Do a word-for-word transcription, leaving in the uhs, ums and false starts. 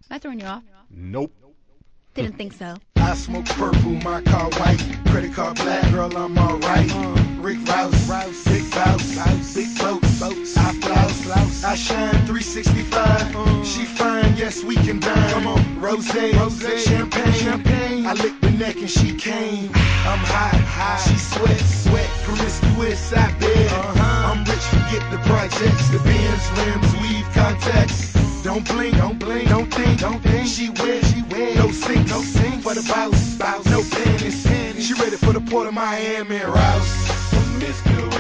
I throwing you off? Nope. Didn't think so. I smoke purple, my car white. Credit card black, girl, I'm alright. Rick Rouse, Rouse, big bounce, big boats, boats. I flouse, I shine three sixty-five. She fine, yes, we can dine. Come on, rose, rose, champagne, champagne. I lick the neck and she came. I'm hot, hot. She sweat, sweat, promiscuous, I bet. Uh-huh. I'm rich, forget the projects, the Benz, rims, weave, contacts. Don't blink, don't blink, don't think, don't think. She wet, she wet. No sink, no sink. For the bounce, bounce, no panties. She ready for the Port of Miami, Rouse. Promiscuous.